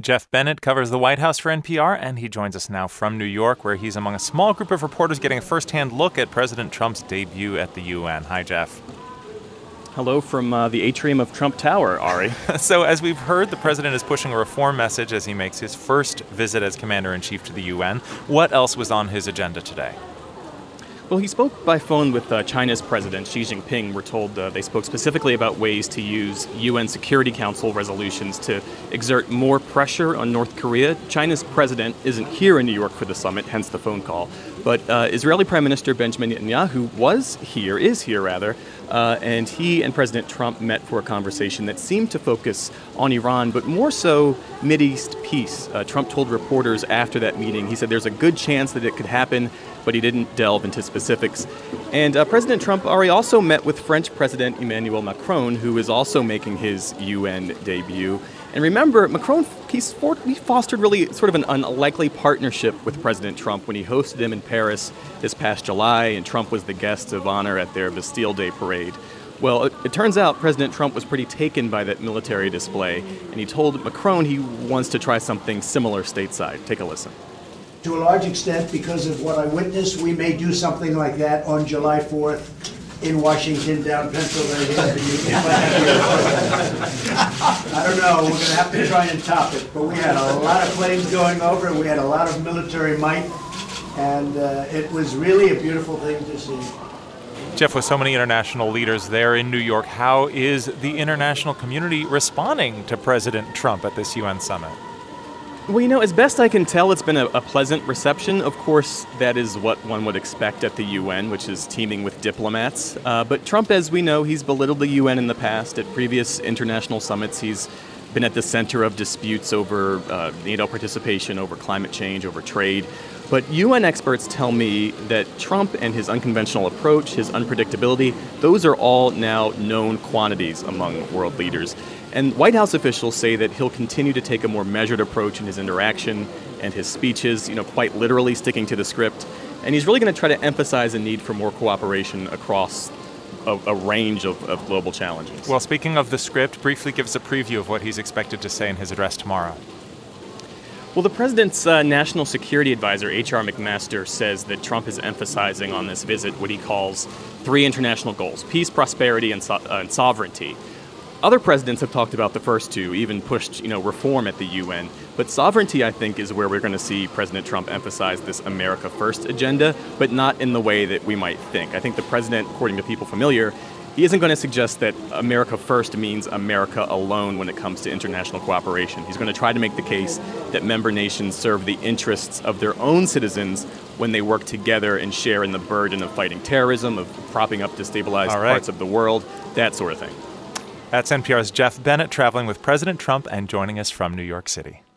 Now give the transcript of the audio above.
Jeff Bennett covers the White House for NPR, and he joins us now from New York, where he's among a small group of reporters getting a first-hand look at President Trump's debut at the UN. Hi, Jeff. Hello from the atrium of Trump Tower, Ari. So, as we've heard, the president is pushing a reform message as he makes his first visit as commander-in-chief to the UN. What else was on his agenda today? Well, he spoke by phone with China's President Xi Jinping. We're told they spoke specifically about ways to use UN Security Council resolutions to exert more pressure on North Korea. China's president isn't here in New York for the summit, hence the phone call. But Israeli Prime Minister Benjamin Netanyahu is here, and he and President Trump met for a conversation that seemed to focus on Iran, but more so Mideast peace. Trump told reporters after that meeting, he said there's a good chance that it could happen, but he didn't delve into specifics. And President Trump already also met with French President Emmanuel Macron, who is also making his UN debut. And remember, Macron, he fostered really sort of an unlikely partnership with President Trump when he hosted him in Paris this past July, and Trump was the guest of honor at their Bastille Day parade. Well, it turns out President Trump was pretty taken by that military display, and he told Macron he wants to try something similar stateside. Take a listen. To a large extent, because of what I witnessed, we may do something like that on July 4th in Washington, down Pennsylvania. I don't know. We're going to have to try and top it. But we had a lot of planes going over. We had a lot of military might. And it was really a beautiful thing to see. Jeff, with so many international leaders there in New York, how is the international community responding to President Trump at this UN summit? Well, as best I can tell, it's been a pleasant reception. Of course, that is what one would expect at the UN, which is teeming with diplomats. But Trump, as we know, he's belittled the UN in the past. At previous international summits, he's been at the center of disputes over NATO participation, over climate change, over trade. But UN experts tell me that Trump and his unconventional approach, his unpredictability, those are all now known quantities among world leaders. And White House officials say that he'll continue to take a more measured approach in his interaction and his speeches, quite literally sticking to the script. And he's really going to try to emphasize a need for more cooperation across a range of global challenges. Well, speaking of the script, briefly give us a preview of what he's expected to say in his address tomorrow. Well, the president's national security advisor, H.R. McMaster, says that Trump is emphasizing on this visit what he calls three international goals: peace, prosperity, and sovereignty. Other presidents have talked about the first two, even pushed, reform at the UN. But sovereignty, I think, is where we're going to see President Trump emphasize this America First agenda, but not in the way that we might think. I think the president, according to people familiar, he isn't going to suggest that America First means America alone when it comes to international cooperation. He's going to try to make the case that member nations serve the interests of their own citizens when they work together and share in the burden of fighting terrorism, of propping up destabilized parts of the world, that sort of thing. That's NPR's Jeff Bennett traveling with President Trump and joining us from New York City.